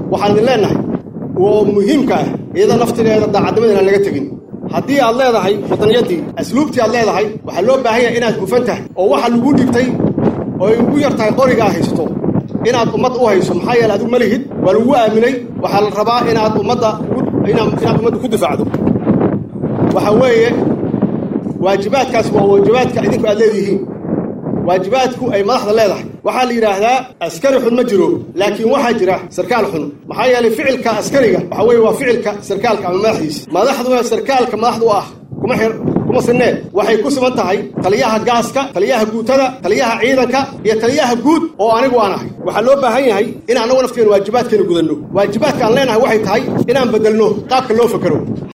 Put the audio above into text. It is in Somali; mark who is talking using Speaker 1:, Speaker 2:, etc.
Speaker 1: waxaan idin leenahay oo muhiimka ah iyada naftigeeda daacadnimada inaan laga tegin haddii aad leedahay wadaniyadii asluubtii aad leedahay waxaa loo baahan yahay inaad hufan tahay oo waxa lagu dhigtay oo ay ugu yar tahay qorigaa haysto inaad ummad u hayso maxaa yeelay adigu ma lihid waa lagu aaminay waxaa la rabaa inaad ummadda ku difaacdo waxa weeye waajibaadkaas waa waajibaadka idinku aad leedihiin waajibaadku ay madaxda leedahay waxaa la yidhaahdaa askari xun ma jiro laakiin waxaa jira sarkaal xun maxaa yeelay ficilka askariga waxa weeye waa ficilka sarkaalka ama madaxdiisa madaxduna sarkaalka madaxdu ah kuma sinee waxay ku siman tahay taliyaha gaaska taliyaha guutada taliyaha ciidanka iyo taliyaha guud oo anigu aan ahay waxaa loo baahan yahay in annagu nafteena waajibaadkeena gudanno waajibaadka aan leenahay waxay tahay inaan bedelno qaabka loo fakero